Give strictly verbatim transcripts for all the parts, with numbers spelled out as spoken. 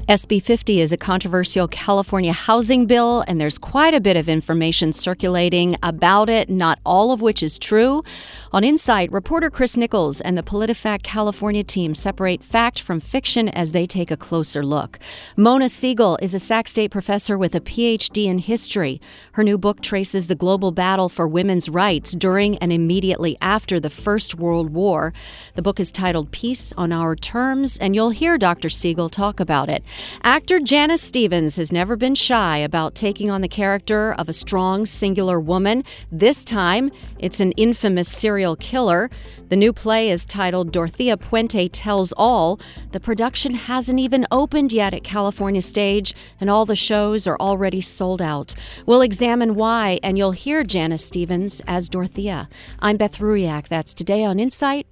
S B fifty is a controversial California housing bill, and there's quite a bit of information circulating about it, not all of which is true. On Insight, reporter Chris Nichols and the PolitiFact California team separate fact from fiction as they take a closer look. Mona Siegel is a Sac State professor with a P H D in history. Her new book traces the global battle for women's rights during and immediately after the First World War. The book is titled Peace on Our Terms, and you'll hear Doctor Siegel talk about it. Actor Janice Stevens has never been shy about taking on the character of a strong, singular woman. This time, it's an infamous serial killer. The new play is titled Dorothea Puente Tells All. The production hasn't even opened yet at California Stage, and all the shows are already sold out. We'll examine why, and you'll hear Janice Stevens as Dorothea. I'm Beth Ruiak. That's Today on Insight.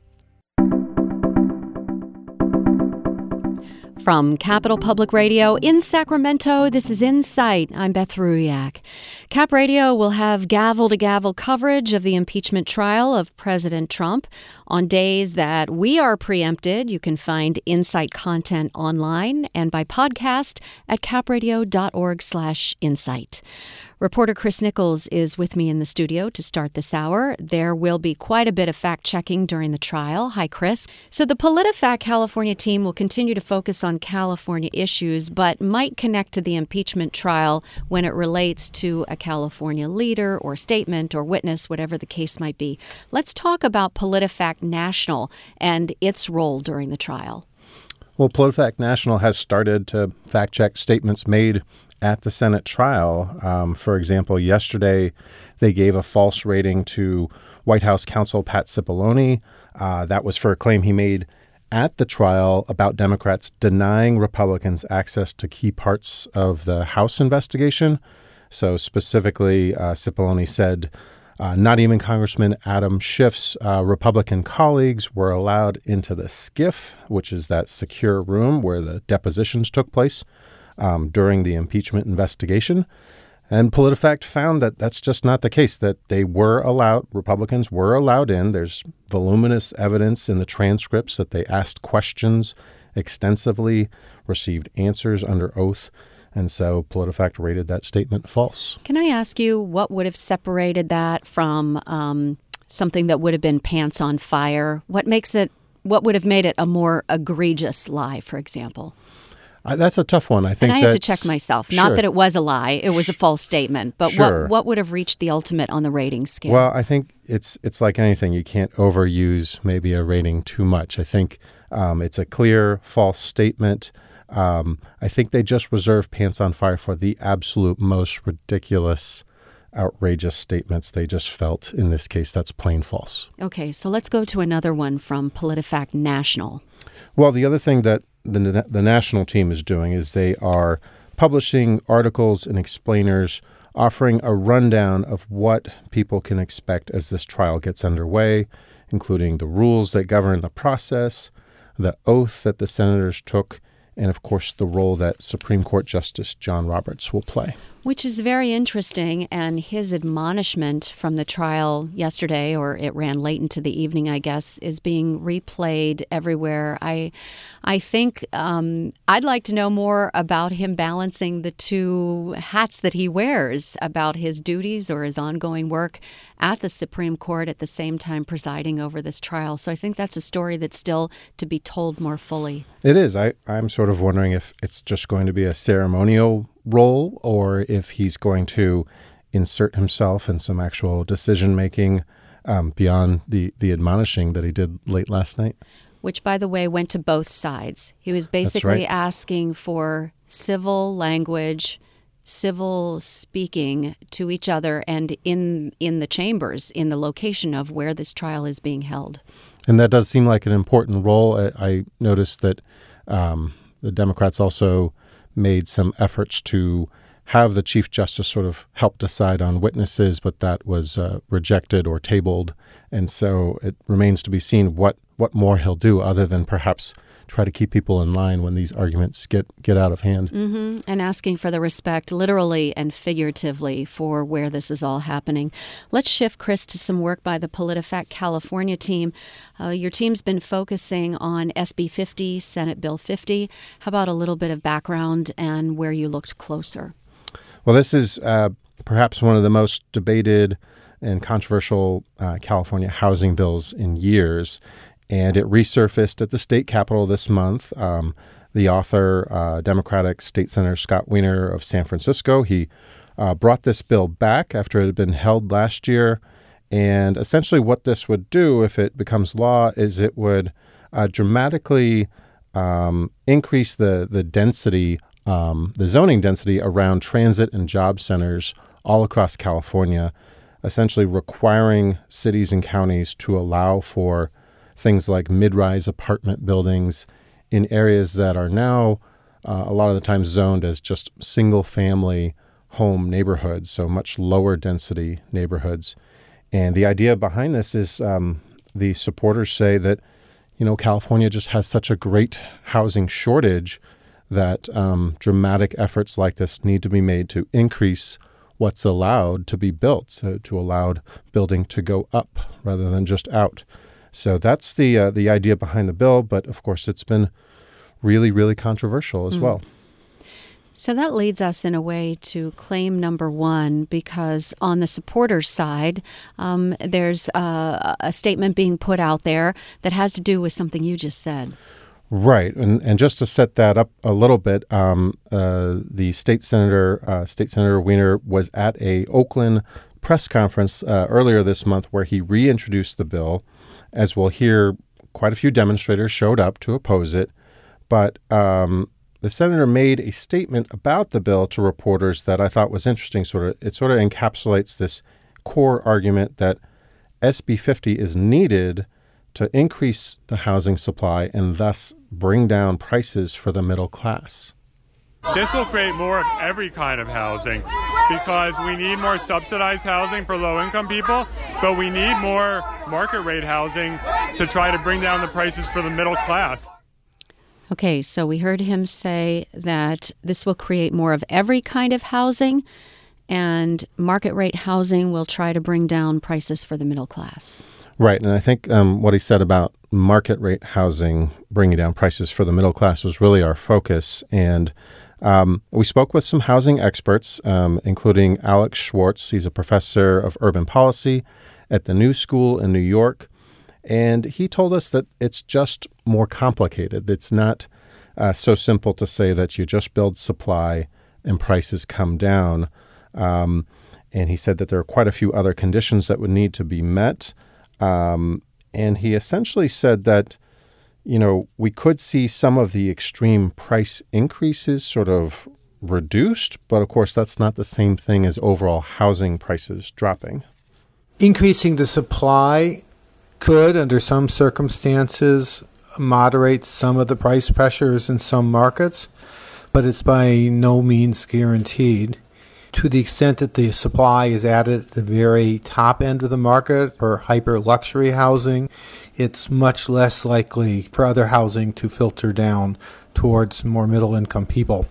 From Capital Public Radio in Sacramento, this is Insight. I'm Beth Ruiak. Cap Radio will have gavel-to-gavel coverage of the impeachment trial of President Trump. On days that we are preempted, you can find Insight content online and by podcast at capradio.org slash insight. Reporter Chris Nichols is with me in the studio to start this hour. There will be quite a bit of fact-checking during the trial. Hi, Chris. So the PolitiFact California team will continue to focus on California issues, but might connect to the impeachment trial when it relates to a California leader or statement or witness, whatever the case might be. Let's talk about PolitiFact National and its role during the trial. Well, PolitiFact National has started to fact-check statements made at the Senate trial. Um, for example, yesterday they gave a false rating to White House counsel Pat Cipollone. Uh, that was for a claim he made at the trial about Democrats denying Republicans access to key parts of the House investigation. So specifically, uh, Cipollone said uh, not even Congressman Adam Schiff's uh, Republican colleagues were allowed into the SCIF, which is that secure room where the depositions took place Um, during the impeachment investigation. And PolitiFact found that that's just not the case, that they were allowed, Republicans were allowed in. There's voluminous evidence in the transcripts that they asked questions extensively, received answers under oath. And so PolitiFact rated that statement false. Can I ask you what would have separated that from um, something that would have been pants on fire? What makes it, what would have made it a more egregious lie, for example? Uh, that's a tough one. I think and I have to check myself. Sure. Not that it was a lie; it was a false statement. But Sure. what what would have reached the ultimate on the rating scale? Well, I think it's it's like anything. You can't overuse maybe a rating too much. I think um, it's a clear false statement. Um, I think they just reserve pants on fire for the absolute most ridiculous, outrageous statements they just felt. In this case, that's plain false. Okay, so let's go to another one from PolitiFact National. Well, the other thing that the the national team is doing is they are publishing articles and explainers offering a rundown of what people can expect as this trial gets underway, including the rules that govern the process, the oath that the senators took, and, of course, the role that Supreme Court Justice John Roberts will play. Which is very interesting, and his admonishment from the trial yesterday, or it ran late into the evening, I guess, is being replayed everywhere. I I think um, I'd like to know more about him balancing the two hats that he wears, about his duties or his ongoing work at the Supreme Court at the same time presiding over this trial. So I think that's a story that's still to be told more fully. It is. I, I'm sort of wondering if it's just going to be a ceremonial role or if he's going to insert himself in some actual decision-making um, beyond the, the admonishing that he did late last night. Which, by the way, went to both sides. He was basically right. asking for civil language, civil speaking to each other and in in the chambers, in the location of where this trial is being held. And that does seem like an important role. I, I noticed that um, the Democrats also made some efforts to have the Chief Justice sort of help decide on witnesses, but that was uh, rejected or tabled. And so it remains to be seen what what more he'll do other than perhaps try to keep people in line when these arguments get, get out of hand. Mm-hmm. And asking for the respect, literally and figuratively, for where this is all happening. Let's shift, Chris, to some work by the PolitiFact California team. Uh, your team's been focusing on S B fifty, Senate Bill fifty. How about a little bit of background and where you looked closer? Well, this is uh, perhaps one of the most debated and controversial uh, California housing bills in years. And it resurfaced at the state capitol this month. Um, the author, uh, Democratic State Senator Scott Wiener of San Francisco, he uh, brought this bill back after it had been held last year. And essentially what this would do if it becomes law is it would uh, dramatically um, increase the, the density, um, the zoning density around transit and job centers all across California, essentially requiring cities and counties to allow for things like mid-rise apartment buildings in areas that are now uh, a lot of the time zoned as just single-family home neighborhoods, so much lower density neighborhoods. And the idea behind this is um, the supporters say that, you know, California just has such a great housing shortage that um, dramatic efforts like this need to be made to increase what's allowed to be built, to, to allow building to go up rather than just out. So that's the uh, the idea behind the bill, but of course it's been really, really controversial as mm. well. So that leads us in a way to claim number one, because on the supporters' side, um, there's a, a statement being put out there that has to do with something you just said. Right, and and just to set that up a little bit, um, uh, the state senator, uh, State Senator Wiener, was at a Oakland press conference uh, earlier this month where he reintroduced the bill. As we'll hear, quite a few demonstrators showed up to oppose it, but um, the senator made a statement about the bill to reporters that I thought was interesting. Sort of, it sort of encapsulates this core argument that S B fifty is needed to increase the housing supply and thus bring down prices for the middle class. This will create more of every kind of housing because we need more subsidized housing for low-income people, but we need more market rate housing to try to bring down the prices for the middle class. Okay, so we heard him say that this will create more of every kind of housing, and market rate housing will try to bring down prices for the middle class. Right, and I think um, what he said about market rate housing bringing down prices for the middle class was really our focus. And um, we spoke with some housing experts, um, including Alex Schwartz. He's a professor of urban policy at the New School in New York. And he told us that it's just more complicated. It's not uh, so simple to say that you just build supply and prices come down. Um, and he said that there are quite a few other conditions that would need to be met. Um, and he essentially said that, you know, we could see some of the extreme price increases sort of reduced, but of course that's not the same thing as overall housing prices dropping. Increasing the supply could, under some circumstances, moderate some of the price pressures in some markets, but it's by no means guaranteed. To the extent that the supply is added at the very top end of the market for hyper-luxury housing, it's much less likely for other housing to filter down towards more middle-income people.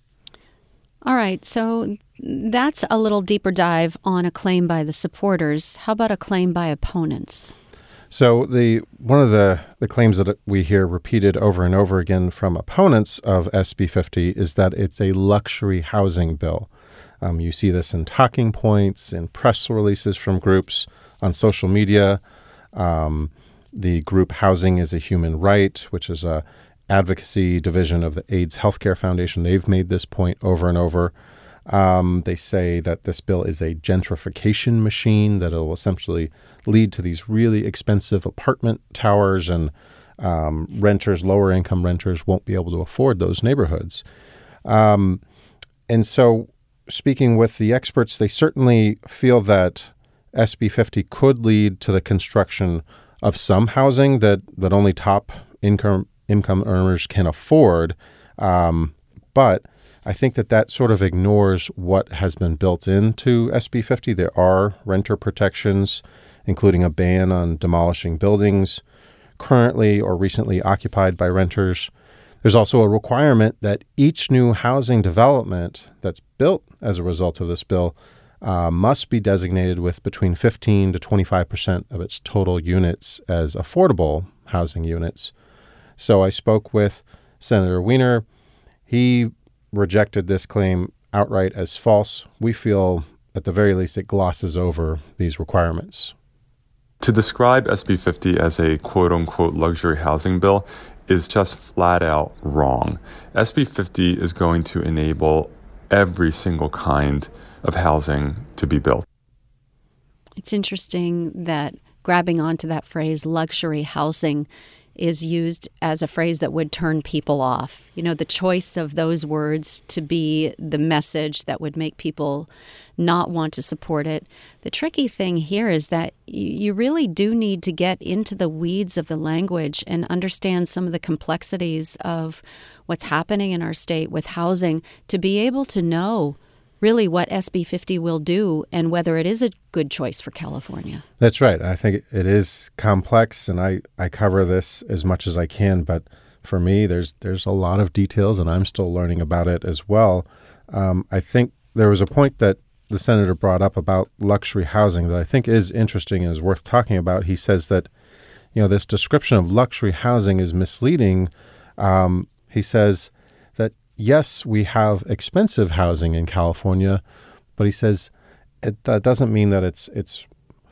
All right, so that's a little deeper dive on a claim by the supporters. How about a claim by opponents? So the one of the, the claims that we hear repeated over and over again from opponents of S B fifty is that it's a luxury housing bill. Um, you see this in talking points, in press releases from groups, on social media. Um, the group Housing is a Human Right, which is a advocacy division of the AIDS Healthcare Foundation. They've made this point over and over. Um, they say that this bill is a gentrification machine, that it will essentially lead to these really expensive apartment towers, and um, renters, lower income renters, won't be able to afford those neighborhoods. Um, and so speaking with the experts, they certainly feel that S B fifty could lead to the construction of some housing that, that only top income income earners can afford. Um, but I think that that sort of ignores what has been built into S B fifty. There are renter protections, including a ban on demolishing buildings, currently or recently occupied by renters. There's also a requirement that each new housing development that's built as a result of this bill uh, must be designated with between fifteen to twenty-five percent of its total units as affordable housing units. So I spoke with Senator Wiener. He rejected this claim outright as false. We feel, at the very least, it glosses over these requirements. To describe S B fifty as a quote-unquote luxury housing bill is just flat out wrong. S B fifty is going to enable every single kind of housing to be built. It's interesting that grabbing onto that phrase, luxury housing, is used as a phrase that would turn people off. You know, the choice of those words to be the message that would make people not want to support it. The tricky thing here is that you really do need to get into the weeds of the language and understand some of the complexities of what's happening in our state with housing to be able to know really what S B fifty will do and whether it is a good choice for California. That's right. I think it is complex, and I, I cover this as much as I can, but for me, there's there's a lot of details, and I'm still learning about it as well. Um, I think there was a point that the senator brought up about luxury housing that I think is interesting and is worth talking about. He says that, you know, this description of luxury housing is misleading. Um, he says that, yes, we have expensive housing in California, but he says it, that doesn't mean that it's it's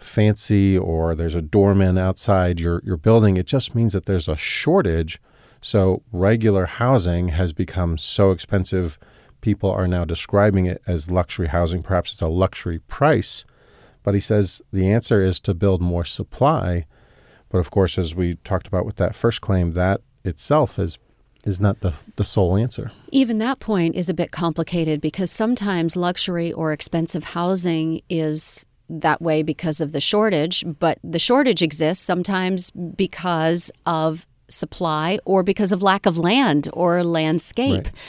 fancy or there's a doorman outside your, your building. It just means that there's a shortage. So regular housing has become so expensive, people are now describing it as luxury housing. Perhaps it's a luxury price. But he says the answer is to build more supply. But of course, as we talked about with that first claim, that itself is is not the the sole answer. Even that point is a bit complicated because sometimes luxury or expensive housing is that way because of the shortage, but the shortage exists sometimes because of supply or because of lack of land or landscape. Right.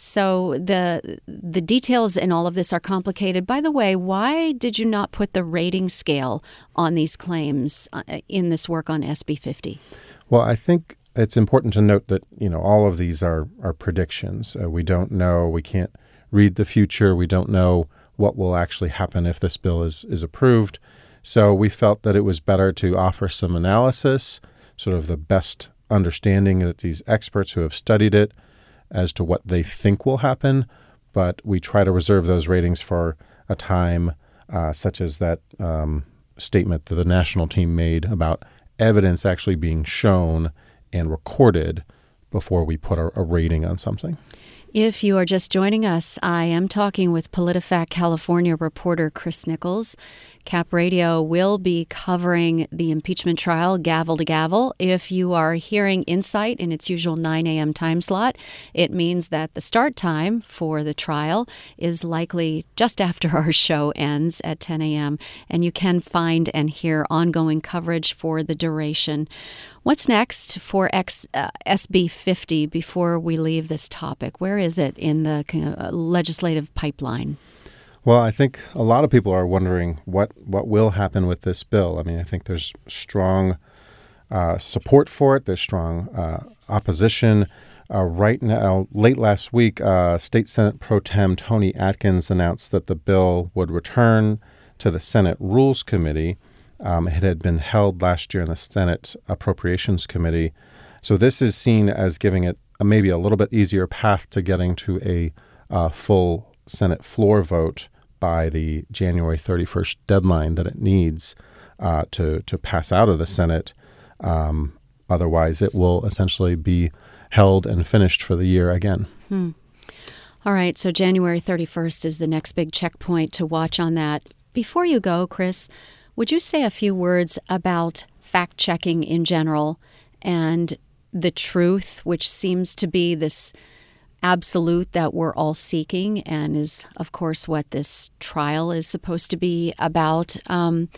So the the details in all of this are complicated. By the way, why did you not put the rating scale on these claims in this work on S B fifty? Well, I think it's important to note that, you know, all of these are, are predictions. Uh, we don't know. We can't read the future. We don't know what will actually happen if this bill is, is approved. So we felt that it was better to offer some analysis, sort of the best understanding that these experts who have studied it as to what they think will happen. But we try to reserve those ratings for a time uh, such as that um, statement that the national team made about evidence actually being shown and recorded before we put a, a rating on something. If you are just joining us, I am talking with PolitiFact California reporter Chris Nichols. Cap Radio will be covering the impeachment trial gavel to gavel. If you are hearing Insight in its usual nine a.m. time slot, it means that the start time for the trial is likely just after our show ends at ten a.m., and you can find and hear ongoing coverage for the duration. What's next for X, uh, S B fifty before we leave this topic? Where is it in the uh, legislative pipeline? Well, I think a lot of people are wondering what, what will happen with this bill. I mean, I think there's strong uh, support for it. There's strong uh, opposition. Uh, right now, late last week, uh, State Senate Pro Tem Tony Atkins announced that the bill would return to the Senate Rules Committee. Um, it had been held last year in the Senate Appropriations Committee. So this is seen as giving it a, maybe a little bit easier path to getting to a uh, full Senate floor vote by the January thirty-first deadline that it needs uh, to, to pass out of the Senate. Um, otherwise, it will essentially be held and finished for the year again. Hmm. All right, so January thirty-first is the next big checkpoint to watch on that. Before you go, Chris, would you say a few words about fact-checking in general and the truth, which seems to be this absolute that we're all seeking and is, of course, what this trial is supposed to be about? Um,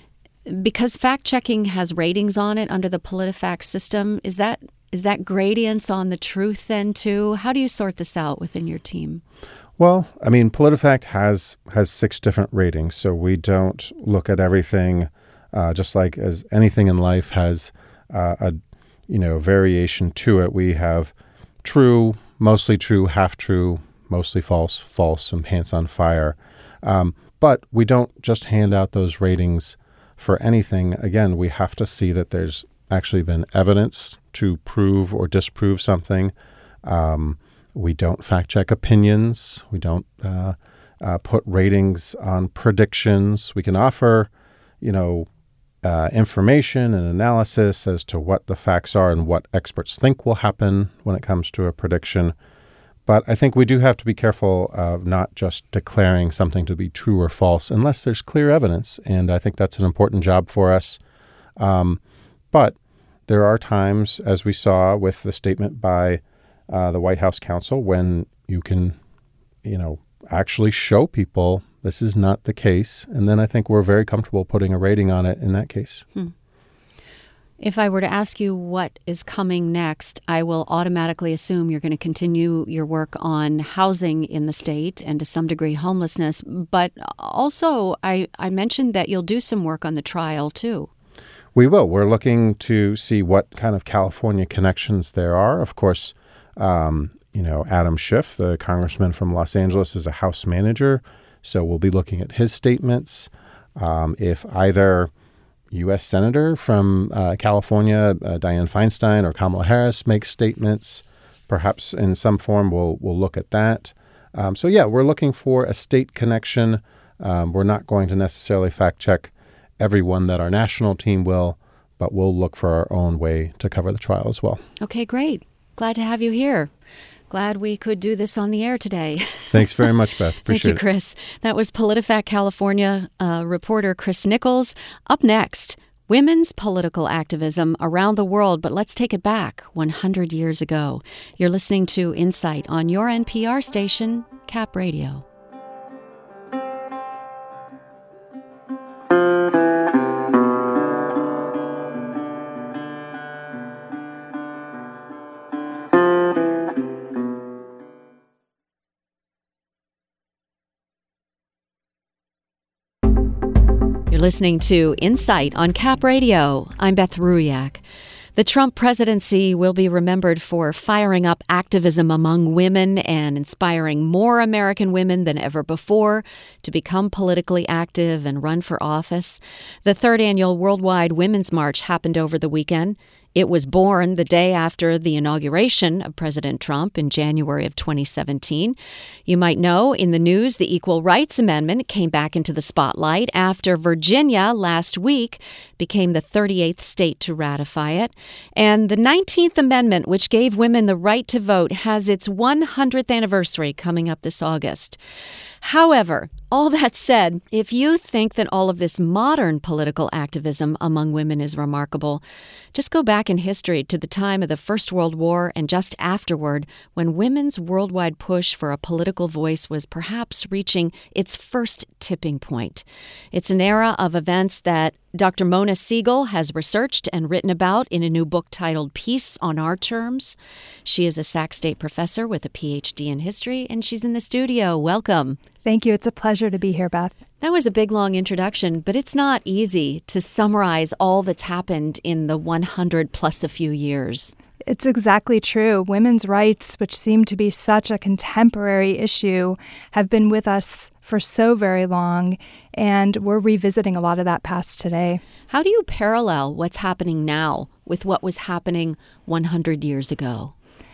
because fact-checking has ratings on it under the PolitiFact system, is that is that gradients on the truth then, too? How do you sort this out within your team? Well, I mean, PolitiFact has has six different ratings, so we don't look at everything uh, just like as anything in life has uh, a you know, variation to it. We have true, mostly true, half true, mostly false, false, and pants on fire. Um, but we don't just hand out those ratings for anything. Again, we have to see that there's actually been evidence to prove or disprove something. Um, we don't fact-check opinions. We don't uh, uh, put ratings on predictions. We can offer, you know, uh, information and analysis as to what the facts are and what experts think will happen when it comes to a prediction. But I think we do have to be careful of not just declaring something to be true or false unless there's clear evidence. And I think that's an important job for us. Um, but there are times, as we saw with the statement by uh, the White House counsel, when you can, you know, actually show people this is not the case. And then I think we're very comfortable putting a rating on it in that case. Hmm. If I were to ask you what is coming next, I will automatically assume you're going to continue your work on housing in the state and to some degree homelessness. But also, I, I mentioned that you'll do some work on the trial, too. We will. We're looking to see what kind of California connections there are. Of course, um, you know, Adam Schiff, the congressman from Los Angeles, is a House manager. So we'll be looking at his statements. Um, if either U S Senator from uh, California, uh, Dianne Feinstein, or Kamala Harris makes statements, perhaps in some form, we'll we'll look at that. Um, so yeah, we're looking for a state connection. Um, we're not going to necessarily fact check everyone that our national team will, but we'll look for our own way to cover the trial as well. Okay, great. Glad to have you here. Glad we could do this on the air today. Thanks very much, Beth. Appreciate it. Thank you, Chris. That was PolitiFact California uh, reporter Chris Nichols. Up next, women's political activism around the world, but let's take it back one hundred years ago. You're listening to Insight on your N P R station, Cap Radio. You're listening to Insight on Cap Radio. I'm Beth Ruyak. The Trump presidency will be remembered for firing up activism among women and inspiring more American women than ever before to become politically active and run for office. The third annual Worldwide Women's March happened over the weekend. It was born the day after the inauguration of President Trump in January of twenty seventeen. You might know in the news the Equal Rights Amendment came back into the spotlight after Virginia last week became the thirty-eighth state to ratify it. And the nineteenth Amendment, which gave women the right to vote, has its one hundredth anniversary coming up this August. However, all that said, if you think that all of this modern political activism among women is remarkable, just go back in history to the time of the First World War and just afterward, when women's worldwide push for a political voice was perhaps reaching its first tipping point. It's an era of events that Doctor Mona Siegel has researched and written about in a new book titled Peace on Our Terms. She is a Sac State professor with a P H D in history, and she's in the studio. Welcome. Thank you. It's a pleasure to be here, Beth. That was a big, long introduction, but it's not easy to summarize all that's happened in the one hundred plus a few years. It's exactly true. Women's rights, which seem to be such a contemporary issue, have been with us for so very long, and we're revisiting a lot of that past today. How do you parallel what's happening now with what was happening one hundred years ago?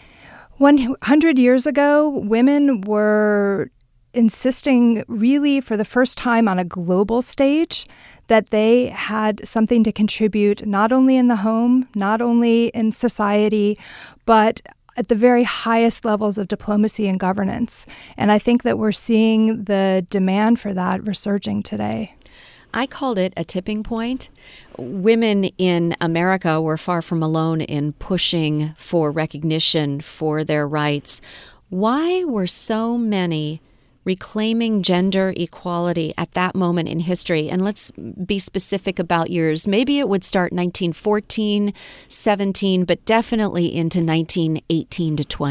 one hundred years ago, women were insisting really for the first time on a global stage that they had something to contribute not only in the home, not only in society, but at the very highest levels of diplomacy and governance. And I think that we're seeing the demand for that resurging today. I called it a tipping point. Women in America were far from alone in pushing for recognition for their rights. Why were so many reclaiming gender equality at that moment in history? And let's be specific about years. Maybe it would start nineteen fourteen, seventeen, but definitely into nineteen eighteen to twenty.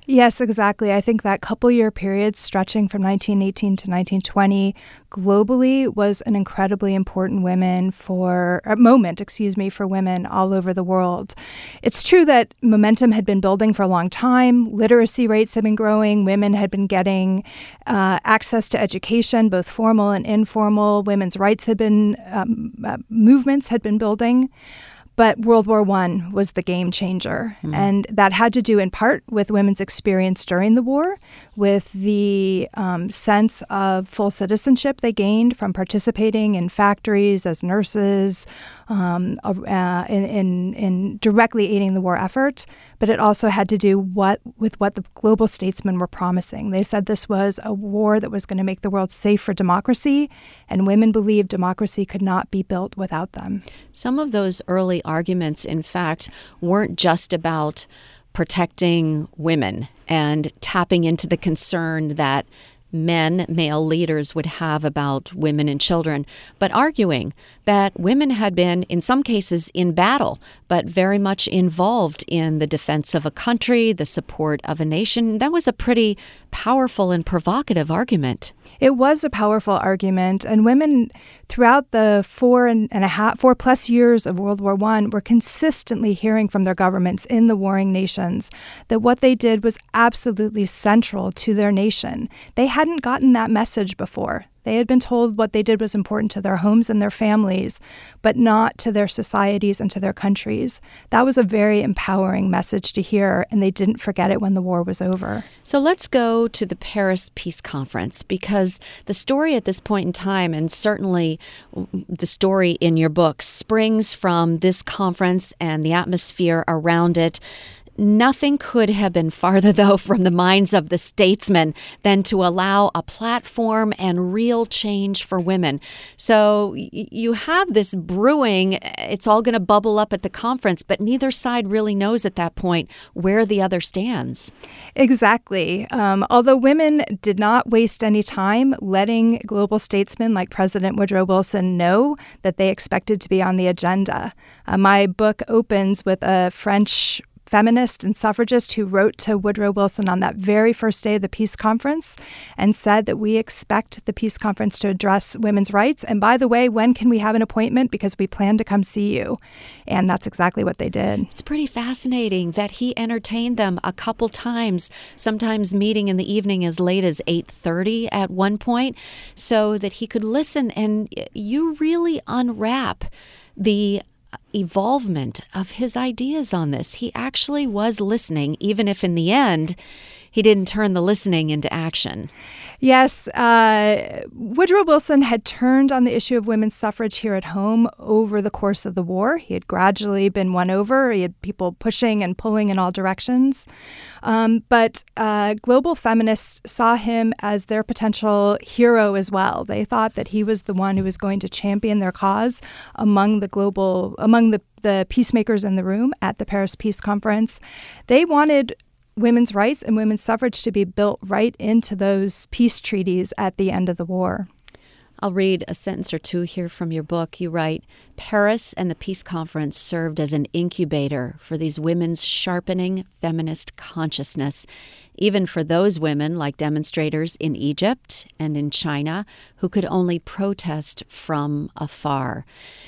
Yes, exactly. I think that couple-year period stretching from nineteen eighteen to nineteen twenty globally was an incredibly important women for a moment, excuse me, for women all over the world. It's true that momentum had been building for a long time. Literacy rates had been growing. Women had been getting uh, access to education, both formal and informal. Women's rights had been um, uh, movements had been building. But World War One was the game changer, mm. and that had to do in part with women's experience during the war, with the um, sense of full citizenship they gained from participating in factories as nurses, um, uh, in, in, in directly aiding the war effort. But it also had to do what with what the global statesmen were promising. They said this was a war that was going to make the world safe for democracy, and women believed democracy could not be built without them. Some of those early arguments, in fact, weren't just about protecting women and tapping into the concern that men, male leaders, would have about women and children, but arguing that women had been, in some cases, in battle, but very much involved in the defense of a country, the support of a nation. That was a pretty powerful and provocative argument. It was a powerful argument, and women throughout the four and, and a half, four plus years of World War One were consistently hearing from their governments in the warring nations that what they did was absolutely central to their nation. They hadn't gotten that message before. They had been told what they did was important to their homes and their families, but not to their societies and to their countries. That was a very empowering message to hear, and they didn't forget it when the war was over. So let's go to the Paris Peace Conference, because the story at this point in time, and certainly the story in your book, springs from this conference and the atmosphere around it. Nothing could have been farther, though, from the minds of the statesmen than to allow a platform and real change for women. So y- you have this brewing. It's all going to bubble up at the conference, but neither side really knows at that point where the other stands. Exactly. Um, although women did not waste any time letting global statesmen like President Woodrow Wilson know that they expected to be on the agenda. Uh, my book opens with a French feminist and suffragist who wrote to Woodrow Wilson on that very first day of the peace conference and said that we expect the peace conference to address women's rights. And by the way, when can we have an appointment? Because we plan to come see you. And that's exactly what they did. It's pretty fascinating that he entertained them a couple times, sometimes meeting in the evening as late as eight thirty at one point, so that he could listen. And you really unwrap the evolvement of his ideas on this. He actually was listening, even if in the end he didn't turn the listening into action. Yes, uh, Woodrow Wilson had turned on the issue of women's suffrage here at home over the course of the war. He had gradually been won over. He had people pushing and pulling in all directions. Um, but uh, global feminists saw him as their potential hero as well. They thought that he was the one who was going to champion their cause among the global, among the, the peacemakers in the room at the Paris Peace Conference. They wanted women's rights and women's suffrage to be built right into those peace treaties at the end of the war. I'll read a sentence or two here from your book. You write, Paris and the Peace Conference served as an incubator for these women's sharpening feminist consciousness, even for those women like demonstrators in Egypt and in China who could only protest from afar.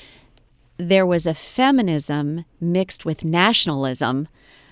There was a feminism mixed with nationalism.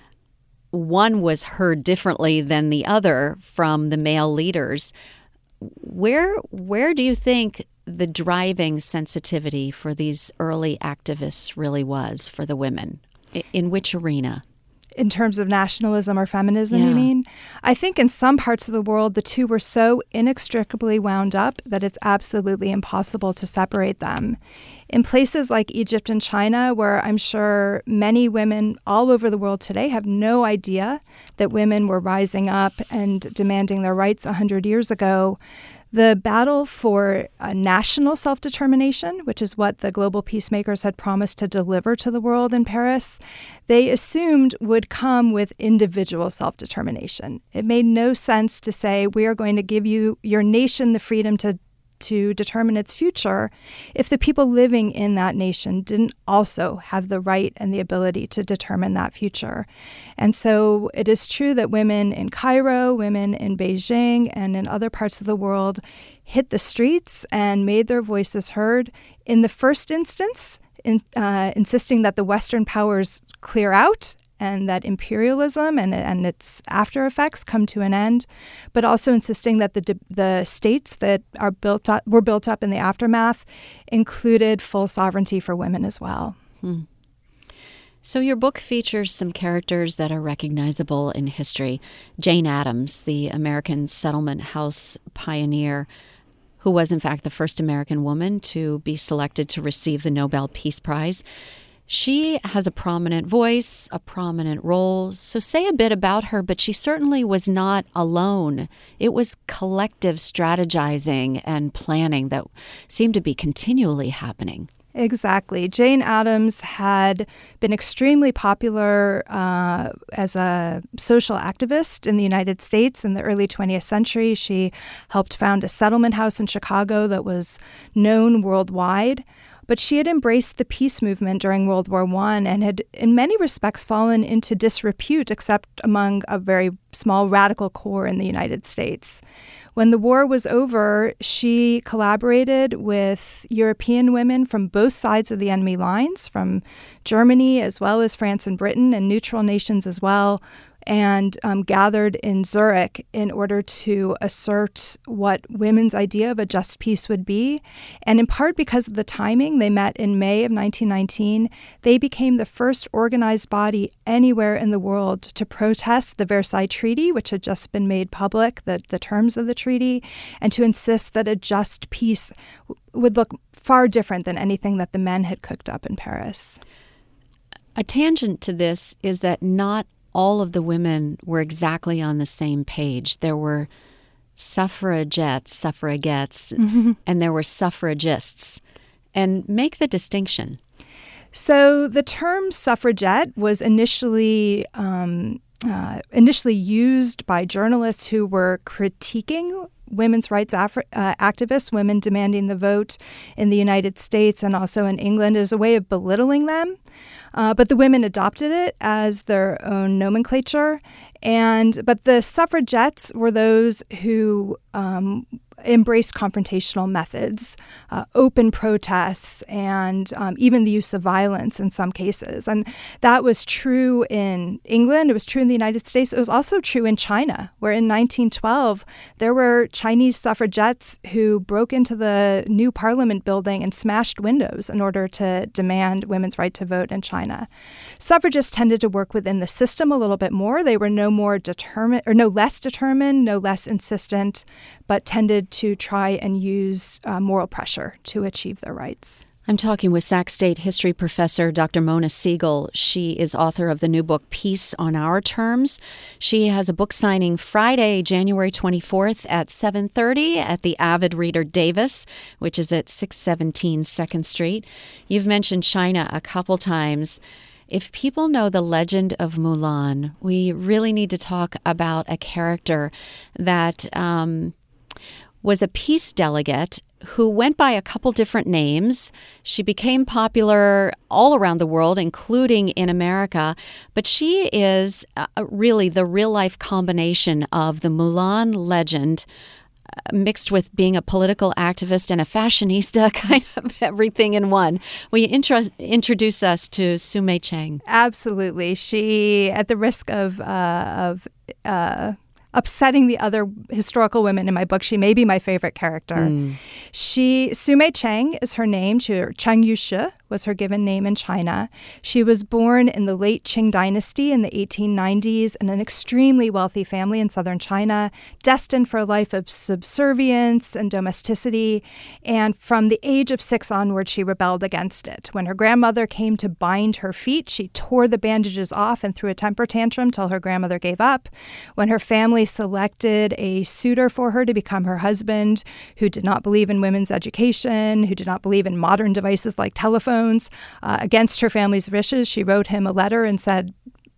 One was heard differently than the other from the male leaders. Where where do you think the driving sensitivity for these early activists really was for the women? In which arena? In terms of nationalism or feminism, yeah. you mean? I think in some parts of the world, the two were so inextricably wound up that it's absolutely impossible to separate them. In places like Egypt and China, where I'm sure many women all over the world today have no idea that women were rising up and demanding their rights one hundred years ago, the battle for uh, national self-determination, which is what the global peacemakers had promised to deliver to the world in Paris, they assumed would come with individual self-determination. It made no sense to say, we are going to give you, your nation, the freedom to to determine its future if the people living in that nation didn't also have the right and the ability to determine that future. And so it is true that women in Cairo, women in Beijing, and in other parts of the world hit the streets and made their voices heard. In the first instance, in, uh, insisting that the Western powers clear out and that imperialism and, and its after effects come to an end, but also insisting that the the states that are built up, were built up in the aftermath included full sovereignty for women as well. Hmm. So your book features some characters that are recognizable in history. Jane Addams, the American settlement house pioneer, who was in fact the first American woman to be selected to receive the Nobel Peace Prize. She has a prominent voice, a prominent role. So say a bit about her, but she certainly was not alone. It was collective strategizing and planning that seemed to be continually happening. Exactly. Jane Addams had been extremely popular uh, as a social activist in the United States in the early twentieth century. She helped found a settlement house in Chicago that was known worldwide. But she had embraced the peace movement during World War One and had, in many respects, fallen into disrepute, except among a very small radical core in the United States. When the war was over, she collaborated with European women from both sides of the enemy lines, from Germany as well as France and Britain, and neutral nations as well, and um, gathered in Zurich in order to assert what women's idea of a just peace would be. And in part because of the timing, they met in May of nineteen nineteen. They became the first organized body anywhere in the world to protest the Versailles Treaty, which had just been made public, the, the terms of the treaty, and to insist that a just peace w- would look far different than anything that the men had cooked up in Paris. A tangent to this is that not all of the women were exactly on the same page. There were suffragettes, suffragettes, mm-hmm. and there were suffragists. And make the distinction. So the term suffragette was initially um, uh, initially used by journalists who were critiquing women's rights Afri- uh, activists, women demanding the vote in the United States and also in England, as a way of belittling them. Uh, but the women adopted it as their own nomenclature. And but the suffragettes were those who um, embraced confrontational methods, uh, open protests, and um, even the use of violence in some cases. And that was true in England. It was true in the United States. It was also true in China, where in nineteen twelve, there were Chinese suffragettes who broke into the new parliament building and smashed windows in order to demand women's right to vote in China. Suffragists tended to work within the system a little bit more. They were no more determined, or no less determined, no less insistent, but tended to try and use uh, moral pressure to achieve their rights. I'm talking with Sac State history professor Doctor Mona Siegel. She is author of the new book, Peace on Our Terms. She has a book signing Friday, January twenty-fourth at seven thirty at the Avid Reader Davis, which is at six seventeen second Street. You've mentioned China a couple times. If people know the legend of Mulan, we really need to talk about a character that um, was a peace delegate who went by a couple different names. She became popular all around the world, including in America. But she is uh, really the real-life combination of the Mulan legend mixed with being a political activist and a fashionista, kind of everything in one. Will you intro- introduce us to Su Mei Cheng? Absolutely. She, at the risk of uh, of uh, upsetting the other historical women in my book, she may be my favorite character. Mm. She, Su Mei Cheng is her name. She, Cheng Yushi was her given name in China. She was born in the late Qing dynasty in the eighteen nineties in an extremely wealthy family in southern China, destined for a life of subservience and domesticity. And from the age of six onward, she rebelled against it. When her grandmother came to bind her feet, she tore the bandages off and threw a temper tantrum till her grandmother gave up. When her family selected a suitor for her to become her husband, who did not believe in women's education, who did not believe in modern devices like telephones, Uh, against her family's wishes, she wrote him a letter and said,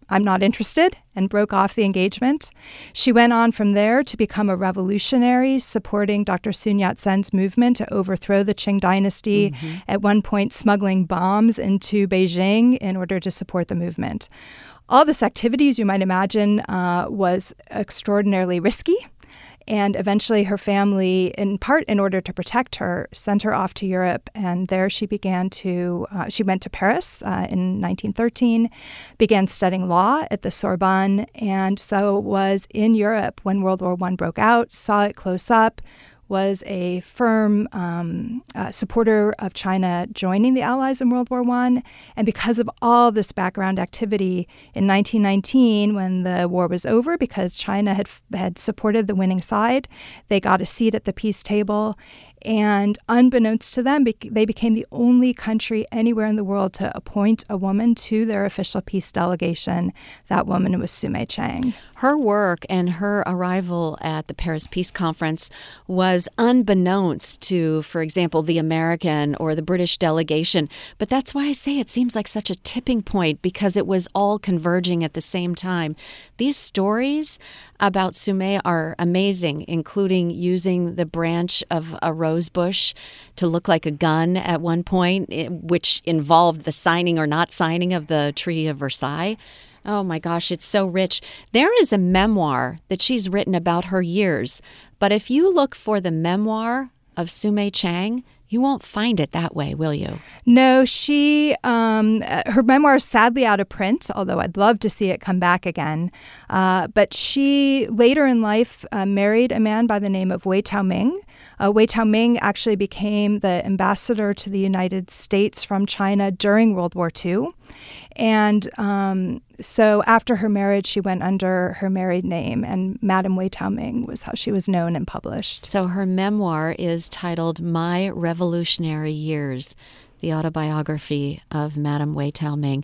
I'm not interested, and broke off the engagement. She went on from there to become a revolutionary, supporting Doctor Sun Yat-sen's movement to overthrow the Qing dynasty, mm-hmm. at one point smuggling bombs into Beijing in order to support the movement. All this activities, you might imagine, uh, was extraordinarily risky. And eventually her family, in part in order to protect her, sent her off to Europe. And there she began to, uh, she went to Paris uh, in nineteen thirteen, began studying law at the Sorbonne, and so was in Europe when World War One broke out, saw it close up, was a firm um, uh, supporter of China joining the Allies in World War One. And because of all this background activity, in nineteen nineteen, when the war was over, because China had had supported the winning side, they got a seat at the peace table. And unbeknownst to them, they became the only country anywhere in the world to appoint a woman to their official peace delegation. That woman was Su Mei-cheng. Her work and her arrival at the Paris Peace Conference was unbeknownst to, for example, the American or the British delegation. But that's why I say it seems like such a tipping point, because it was all converging at the same time. These stories about Su Mei are amazing, including using the branch of a rose bush to look like a gun at one point, which involved the signing or not signing of the Treaty of Versailles. Oh my gosh, it's so rich. There is a memoir that she's written about her years, but if you look for the memoir of Su Mei-cheng, you won't find it that way, will you? No, she, um, her memoir is sadly out of print, although I'd love to see it come back again. Uh, but she, later in life, uh, married a man by the name of Wei Taoming. Uh, Wei Taoming actually became the ambassador to the United States from China during World War Two. And um, so after her marriage, she went under her married name, and Madame Wei Taoming was how she was known and published. So her memoir is titled My Revolutionary Years, the autobiography of Madame Wei Taoming.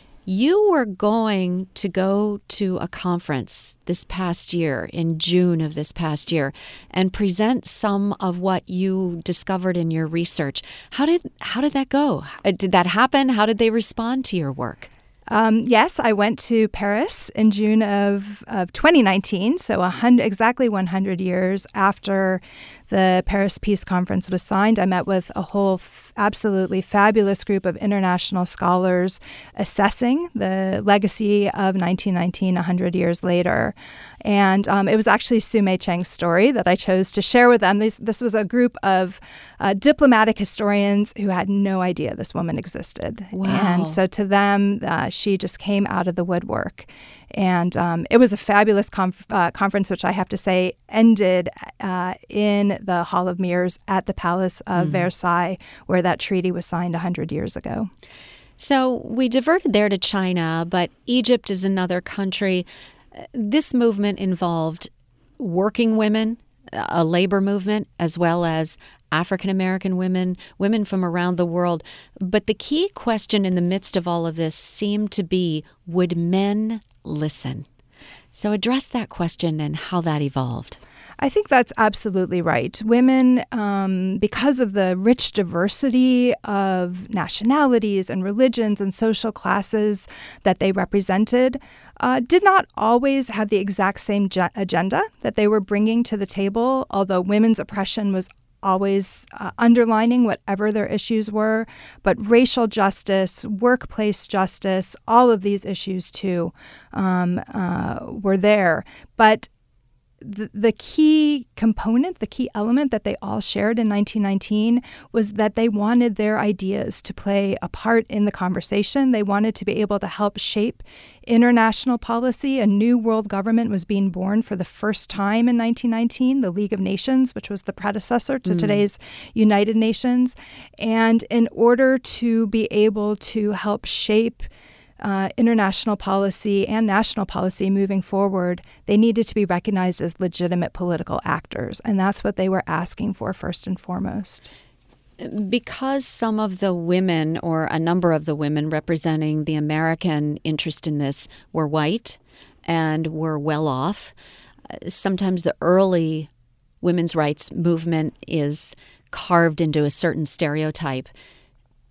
You were going to go to a conference this past year, in June of this past year, and present some of what you discovered in your research. How did how did that go? Did that happen? How did they respond to your work? Um, yes, I went to Paris in June of, of twenty nineteen, so a hundred, exactly one hundred years after the Paris Peace Conference was signed. I met with a whole f- absolutely fabulous group of international scholars assessing the legacy of nineteen nineteen, one hundred years later. And um, it was actually Su Mei-cheng's story that I chose to share with them. This, this was a group of uh, diplomatic historians who had no idea this woman existed. Wow. And so to them, uh, she just came out of the woodwork. And um, it was a fabulous conf- uh, conference, which I have to say ended uh, in the Hall of Mirrors at the Palace of mm-hmm. Versailles, where that treaty was signed one hundred years ago. So we diverted there to China, but Egypt is another country. This movement involved working women, a labor movement, as well as African-American women, women from around the world. But the key question in the midst of all of this seemed to be, would men listen? So address that question and how that evolved. I think that's absolutely right. Women, um, because of the rich diversity of nationalities and religions and social classes that they represented, uh, did not always have the exact same ge- agenda that they were bringing to the table, although women's oppression was always uh, underlining whatever their issues were. But racial justice, workplace justice, all of these issues too um, uh, were there. But The, the key component, the key element that they all shared in nineteen nineteen was that they wanted their ideas to play a part in the conversation. They wanted to be able to help shape international policy. A new world government was being born for the first time in nineteen nineteen, the League of Nations, which was the predecessor to mm. today's United Nations. And in order to be able to help shape Uh, international policy and national policy moving forward, they needed to be recognized as legitimate political actors. And that's what they were asking for first and foremost. Because some of the women, or a number of the women representing the American interest in this, were white and were well off, sometimes the early women's rights movement is carved into a certain stereotype.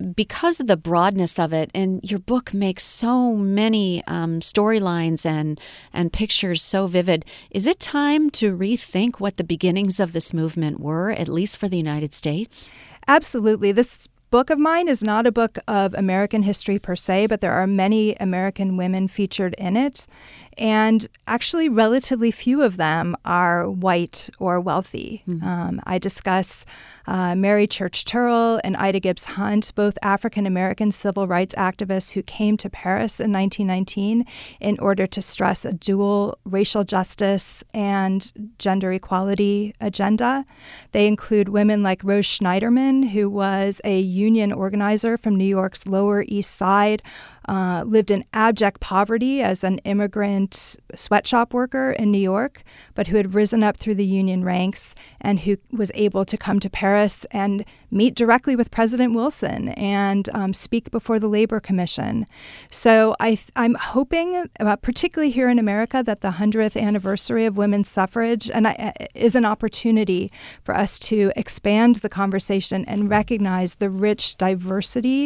because of the broadness of it, and your book makes so many um, storylines and, and pictures so vivid, is it time to rethink what the beginnings of this movement were, at least for the United States? Absolutely. This book of mine is not a book of American history per se, but there are many American women featured in it. And actually, relatively few of them are white or wealthy. Mm-hmm. Um, I discuss uh, Mary Church Terrell and Ida Gibbs Hunt, both African-American civil rights activists who came to Paris in nineteen nineteen in order to stress a dual racial justice and gender equality agenda. They include women like Rose Schneiderman, who was a union organizer from New York's Lower East Side, Uh, lived in abject poverty as an immigrant sweatshop worker in New York, but who had risen up through the union ranks and who was able to come to Paris and meet directly with President Wilson and um, speak before the Labor Commission. So I th- I'm hoping, uh, particularly here in America, that the hundredth anniversary of women's suffrage and I, is an opportunity for us to expand the conversation and recognize the rich diversity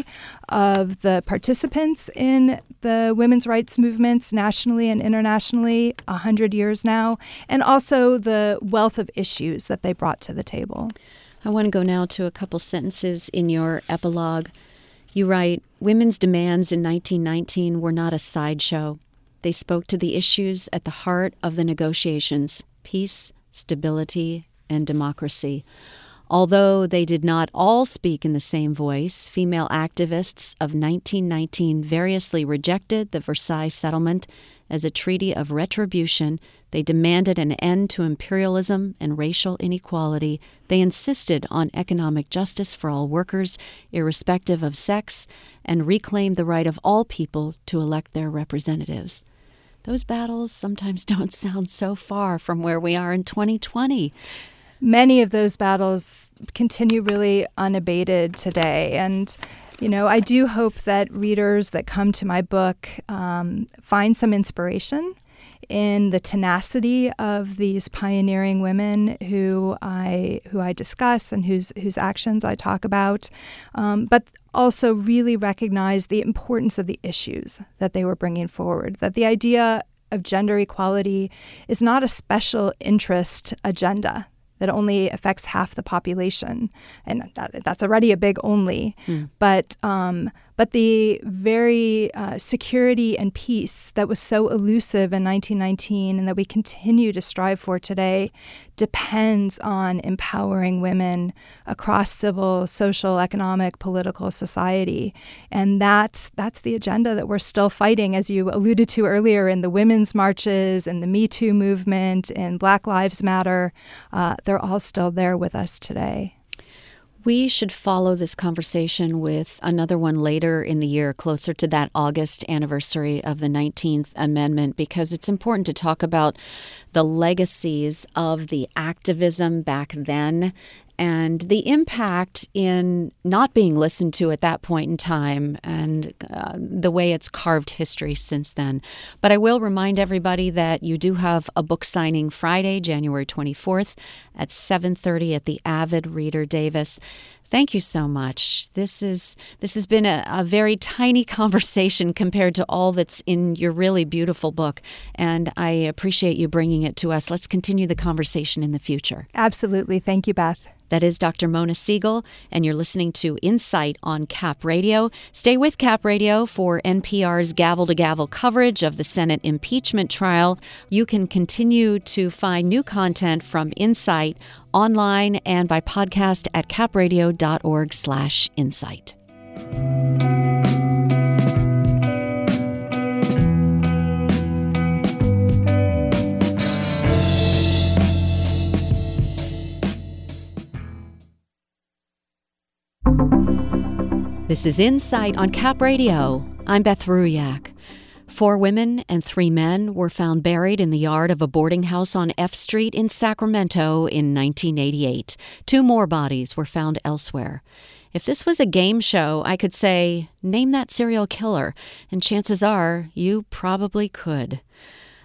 of the participants in the women's rights movements nationally and internationally, a hundred years now, and also the wealth of issues that they brought to the table. I want to go now to a couple sentences in your epilogue. You write, women's demands in nineteen nineteen were not a sideshow. They spoke to the issues at the heart of the negotiations, peace, stability, and democracy. Although they did not all speak in the same voice, female activists of nineteen nineteen variously rejected the Versailles Settlement as a treaty of retribution. They demanded an end to imperialism and racial inequality. They insisted on economic justice for all workers, irrespective of sex, and reclaimed the right of all people to elect their representatives. Those battles sometimes don't sound so far from where we are in twenty twenty. Many of those battles continue really unabated today. And, you know, I do hope that readers that come to my book um, find some inspiration in the tenacity of these pioneering women who I who I discuss and whose whose actions I talk about, um, but also really recognize the importance of the issues that they were bringing forward, that the idea of gender equality is not a special interest agenda that only affects half the population, and that, that's already a big only. Mm. But um, but the very uh, security and peace that was so elusive in nineteen nineteen and that we continue to strive for today depends on empowering women across civil, social, economic, political society. And that's that's the agenda that we're still fighting, as you alluded to earlier, in the women's marches, in the Me Too movement, in Black Lives Matter. Uh, they're all still there with us today. We should follow this conversation with another one later in the year, closer to that August anniversary of the nineteenth Amendment, because it's important to talk about the legacies of the activism back then and the impact in not being listened to at that point in time and uh, the way it's carved history since then. But I will remind everybody that you do have a book signing Friday, January twenty-fourth at seven thirty at the Avid Reader Davis. Thank you so much. This is this has been a, a very tiny conversation compared to all that's in your really beautiful book, and I appreciate you bringing it to us. Let's continue the conversation in the future. Absolutely. Thank you, Beth. That is Doctor Mona Siegel, and you're listening to Insight on Cap Radio. Stay with Cap Radio for N P R's gavel-to-gavel coverage of the Senate impeachment trial. You can continue to find new content from Insight online and by podcast at capradio.org slash insight. This is Insight on Cap Radio. I'm Beth Ruyak. Four women and three men were found buried in the yard of a boarding house on F Street in Sacramento in nineteen eighty-eight. Two more bodies were found elsewhere. If this was a game show, I could say, name that serial killer, and chances are you probably could.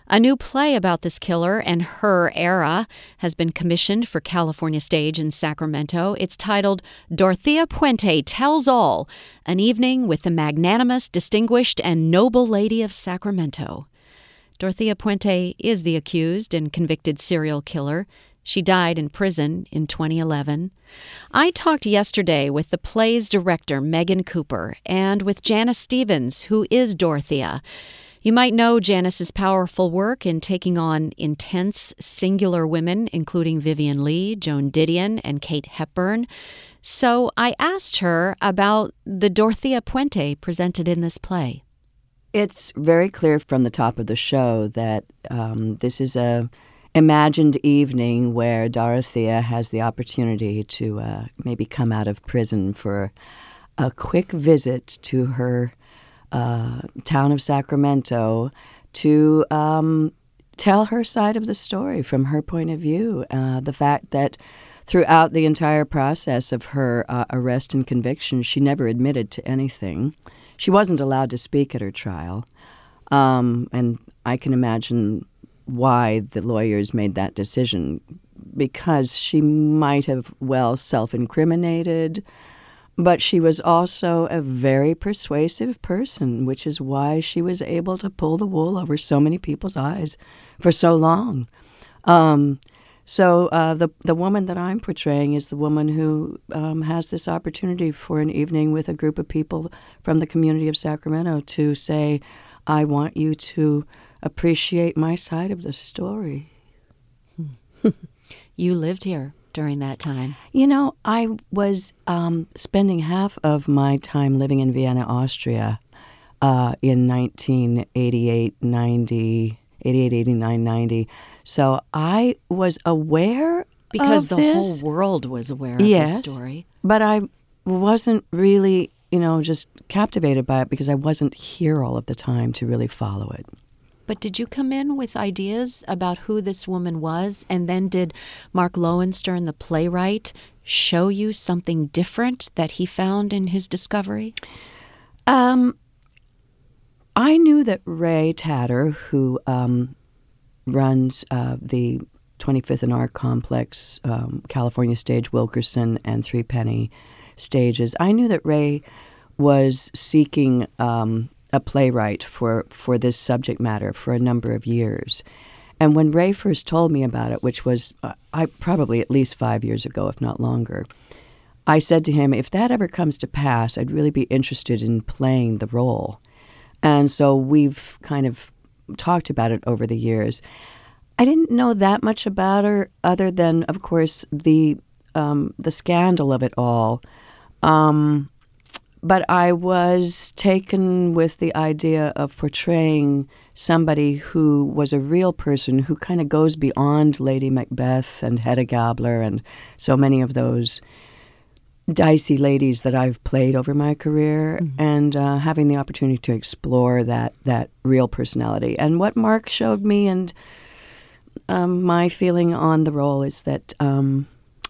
A new play about this killer and her era has been commissioned for California Stage in Sacramento. It's titled Dorothea Puente Tells All, an evening with the magnanimous, distinguished, and noble lady of Sacramento. Dorothea Puente is the accused and convicted serial killer. She died in prison in twenty eleven. I talked yesterday with the play's director, Megan Cooper, and with Janice Stevens, who is Dorothea. You might know Janice's powerful work in taking on intense, singular women, including Vivien Leigh, Joan Didion, and Kate Hepburn. So I asked her about the Dorothea Puente presented in this play. It's very clear from the top of the show that um, this is a imagined evening where Dorothea has the opportunity to uh, maybe come out of prison for a quick visit to her Uh, town of Sacramento to um, tell her side of the story from her point of view. Uh, the fact that throughout the entire process of her uh, arrest and conviction, she never admitted to anything. She wasn't allowed to speak at her trial. Um, and I can imagine why the lawyers made that decision, because she might have, well, self-incriminated. But she was also a very persuasive person, which is why she was able to pull the wool over so many people's eyes for so long. Um, so uh, the the woman that I'm portraying is the woman who um, has this opportunity for an evening with a group of people from the community of Sacramento to say, I want you to appreciate my side of the story. You lived here during that time. You know, I was um, spending half of my time living in Vienna, Austria uh, in nineteen eighty-eight, ninety, eighty-eight, eighty-nine, ninety. So I was aware Because of the this. whole world was aware of Yes, this story. But I wasn't really, you know, just captivated by it because I wasn't here all of the time to really follow it. But did you come in with ideas about who this woman was, and then did Mark Lowenstern, the playwright, show you something different that he found in his discovery? Um, I knew that Ray Tatter, who um, runs uh, the twenty-fifth and Art Complex, um, California Stage, Wilkerson, and Three Penny Stages, I knew that Ray was seeking um, a playwright for, for this subject matter for a number of years. And when Ray first told me about it, which was uh, I probably at least five years ago, if not longer, I said to him, if that ever comes to pass, I'd really be interested in playing the role. And so we've kind of talked about it over the years. I didn't know that much about her other than, of course, the um, the scandal of it all. Um But I was taken with the idea of portraying somebody who was a real person who kind of goes beyond Lady Macbeth and Hedda Gabler and so many of those dicey ladies that I've played over my career, mm-hmm. and uh, having the opportunity to explore that that real personality. And what Mark showed me and um, my feeling on the role is that Um,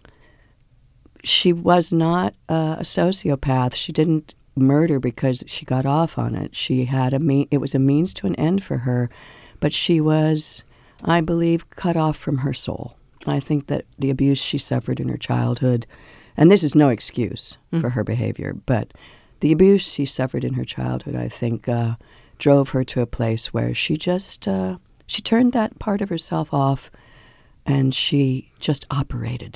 she was not uh, a sociopath. She didn't murder because she got off on it. She had a me- it was a means to an end for her, but she was, I believe, cut off from her soul. I think that the abuse she suffered in her childhood, and this is no excuse mm. for her behavior, but the abuse she suffered in her childhood, I think, uh, drove her to a place where she just uh, she turned that part of herself off, and she just operated.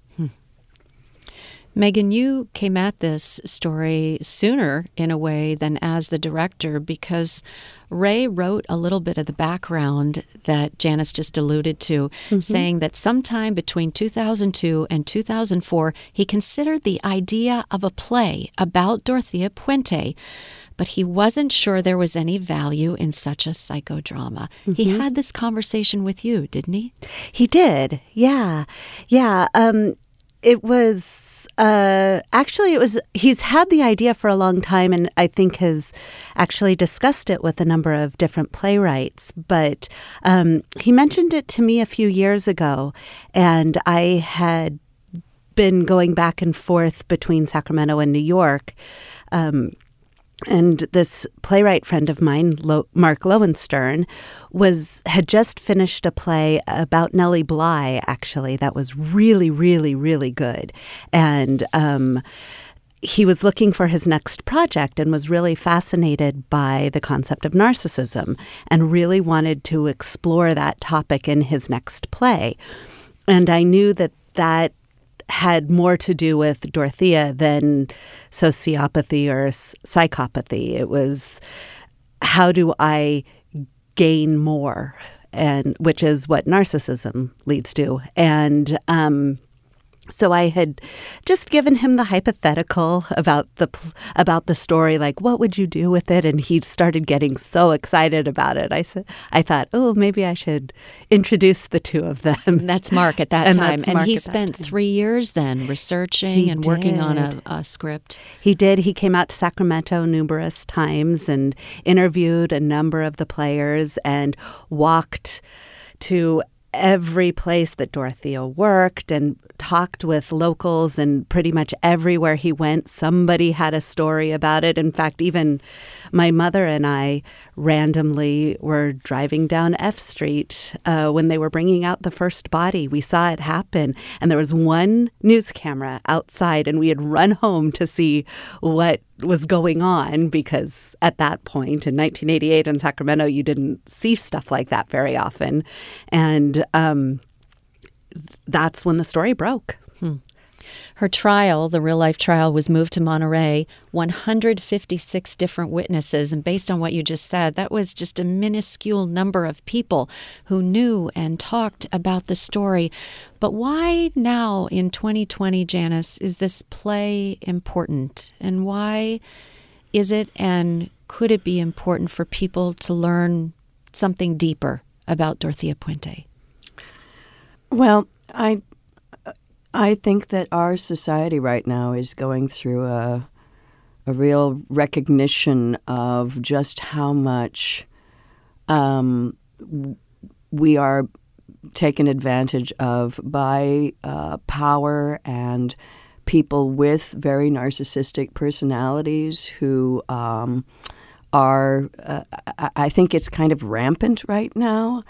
Megan, you came at this story sooner, in a way, than as the director, because Ray wrote a little bit of the background that Janice just alluded to, mm-hmm. saying that sometime between two thousand two and two thousand four, he considered the idea of a play about Dorothea Puente, but he wasn't sure there was any value in such a psychodrama. Mm-hmm. He had this conversation with you, didn't he? He did, yeah. Yeah, um... It was, uh, actually, it was, he's had the idea for a long time, and I think has actually discussed it with a number of different playwrights. But um, he mentioned it to me a few years ago, and I had been going back and forth between Sacramento and New York. Um, And this playwright friend of mine, Lo- Mark Lowenstern, was had just finished a play about Nellie Bly, actually, that was really, really, really good. And um, he was looking for his next project and was really fascinated by the concept of narcissism and really wanted to explore that topic in his next play. And I knew that that had more to do with Dorothea than sociopathy or psychopathy. It was, how do I gain more, and which is what narcissism leads to. And um, so I had just given him the hypothetical about the about the story, like, what would you do with it? And he started getting so excited about it. I said, I thought, oh, maybe I should introduce the two of them. And that's Mark at that and time. And Mark he at spent that time. three years then researching He and working on a, did. a script. He did. He came out to Sacramento numerous times and interviewed a number of the players and walked to every place that Dorothea worked and talked with locals, and pretty much everywhere he went, somebody had a story about it. In fact, even my mother and I randomly were driving down F Street uh, when they were bringing out the first body. We saw it happen, and there was one news camera outside, and we had run home to see what was going on, because at that point in nineteen eighty-eight in Sacramento, you didn't see stuff like that very often. And um, that's when the story broke. Hmm. Her trial, the real-life trial, was moved to Monterey, one hundred fifty-six different witnesses. And based on what you just said, that was just a minuscule number of people who knew and talked about the story. But why now in twenty twenty, Janice, is this play important? And why is it, and could it be important for people to learn something deeper about Dorothea Puente? Well, I I think that our society right now is going through a a real recognition of just how much um, we are taken advantage of by uh, power and people with very narcissistic personalities who um, are, uh, I, I think it's kind of rampant right now.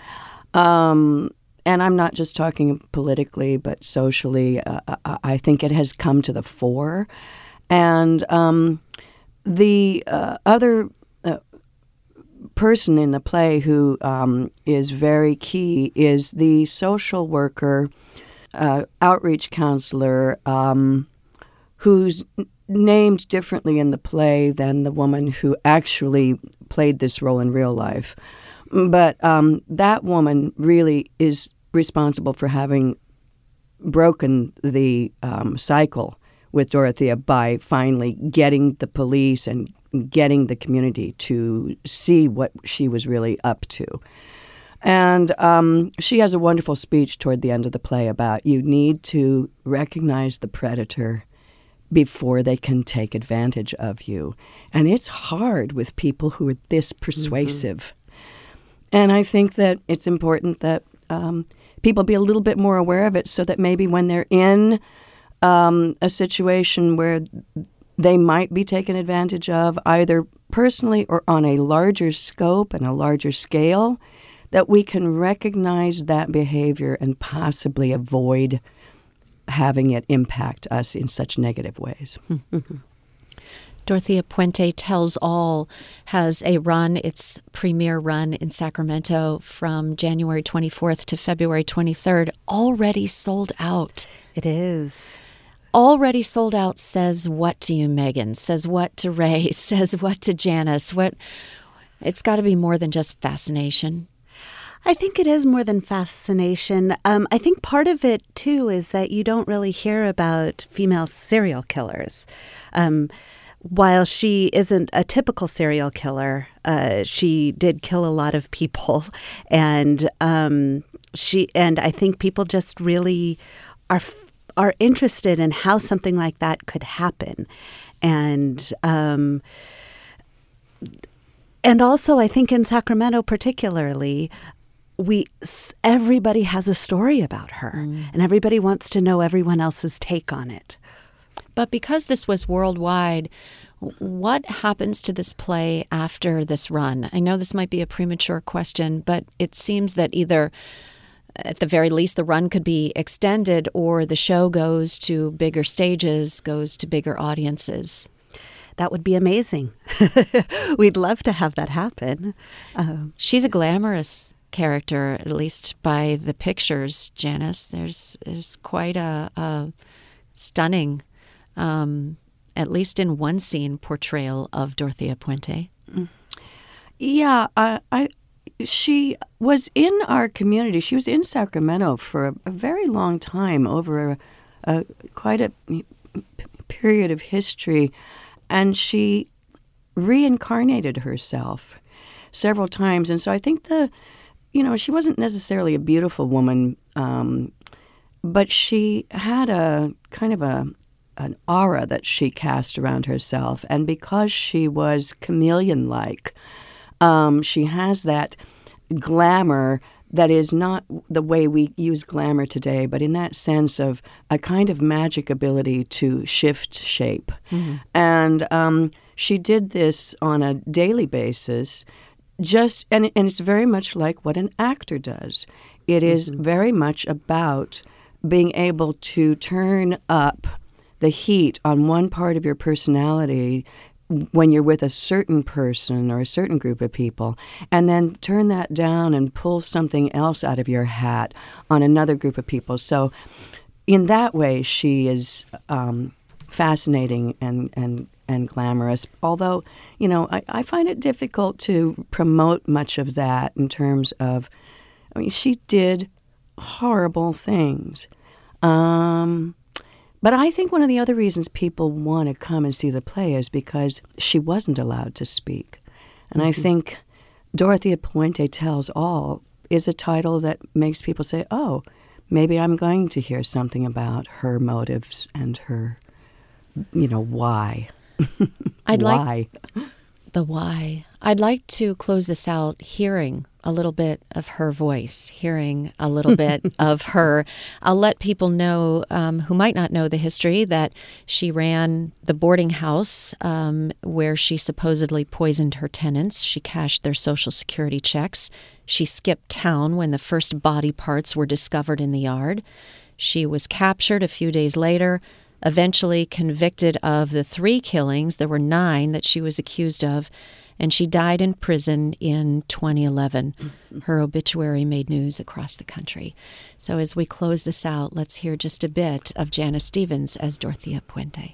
Um, and I'm not just talking politically, but socially. Uh, I think it has come to the fore. And um, the uh, other uh, person in the play who um, is very key is the social worker, uh, outreach counselor, um, who's named differently in the play than the woman who actually played this role in real life. But um, that woman really is responsible for having broken the um, cycle with Dorothea by finally getting the police and getting the community to see what she was really up to. And um, she has a wonderful speech toward the end of the play about you need to recognize the predator before they can take advantage of you. And it's hard with people who are this persuasive. Mm-hmm. And I think that it's important that um, people be a little bit more aware of it so that maybe when they're in um, a situation where they might be taken advantage of, either personally or on a larger scope and a larger scale, that we can recognize that behavior and possibly avoid having it impact us in such negative ways. Mm-hmm. Dorothea Puente Tells All has a run, its premiere run in Sacramento from January twenty-fourth to February twenty-third, already sold out. It is. Already sold out says what to you, Megan? Says what to Ray? Says what to Janice? What? It's got to be more than just fascination. I think it is more than fascination. Um, I think part of it, too, is that you don't really hear about female serial killers. Um, while she isn't a typical serial killer, uh, she did kill a lot of people. And um, she and I think people just really are are interested in how something like that could happen. And um, and also, I think in Sacramento particularly, we everybody has a story about her, mm. and everybody wants to know everyone else's take on it. But because this was worldwide, What happens to this play after this run? I know this might be a premature question, but it seems that either, at the very least, the run could be extended or the show goes to bigger stages, goes to bigger audiences. That would be amazing. We'd love to have that happen. Um, She's a glamorous character, at least by the pictures, Janice. There's, there's quite a, a stunning, um, at least in one scene, portrayal of Dorothea Puente. Yeah, I, I she was in our community. She was in Sacramento for a, a very long time, over a, a quite a p- period of history, and she reincarnated herself several times. And so I think the, you know, she wasn't necessarily a beautiful woman, um, but she had a kind of a an aura that she cast around herself. And because she was chameleon-like, um, she has that glamour that is not the way we use glamour today, but in that sense of a kind of magic ability to shift shape. Mm-hmm. And um, she did this on a daily basis, just and, and it's very much like what an actor does. It is mm-hmm. very much about being able to turn up the heat on one part of your personality when you're with a certain person or a certain group of people, and then turn that down and pull something else out of your hat on another group of people. So in that way, she is um, fascinating and, and, and glamorous, although, you know, I, I find it difficult to promote much of that in terms of, I mean, she did horrible things. Um... But I think one of the other reasons people want to come and see the play is because she wasn't allowed to speak. And mm-hmm. I think Dorothea Puente Tells All is a title that makes people say, oh, maybe I'm going to hear something about her motives and her, you know, why. I'd why. like the why. I'd like to close this out hearing a little bit of her voice, hearing a little bit of her. I'll let people know um, who might not know the history that she ran the boarding house um, where she supposedly poisoned her tenants. She cashed their Social Security checks. She skipped town when the first body parts were discovered in the yard. She was captured a few days later, eventually convicted of the three killings. There were nine that she was accused of, and she died in prison in twenty eleven. Her obituary made news across the country. So as we close this out, let's hear just a bit of Janice Stephens as Dorothea Puente.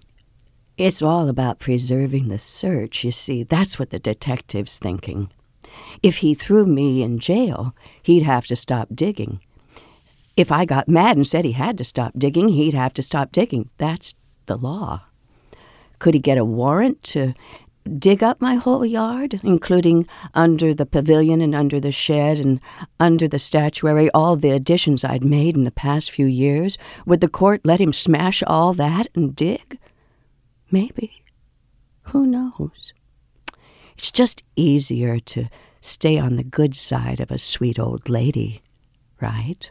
It's all about preserving the search, you see. That's what the detective's thinking. If he threw me in jail, he'd have to stop digging. If I got mad and said he had to stop digging, he'd have to stop digging. That's the law. Could he get a warrant to dig up my whole yard, including under the pavilion and under the shed and under the statuary, all the additions I'd made in the past few years? Would the court let him smash all that and dig? Maybe. Who knows? It's just easier to stay on the good side of a sweet old lady, right?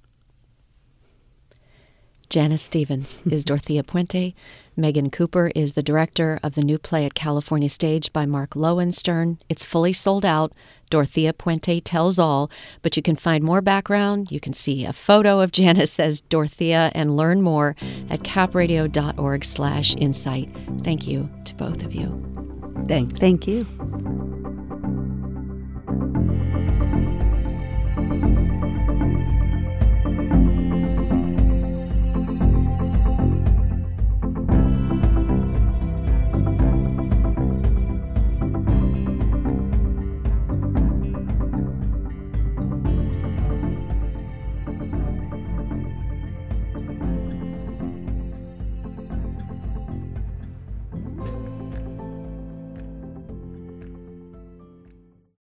Janice Stephens is Dorothea Puente. Megan Cooper is the director of the new play at California Stage by Mark Lowenstern. It's fully sold out. Dorothea Puente Tells All. But you can find more background. You can see a photo of Janice as Dorothea and learn more at capradio.org slash insight. Thank you to both of you. Thanks. Thank you.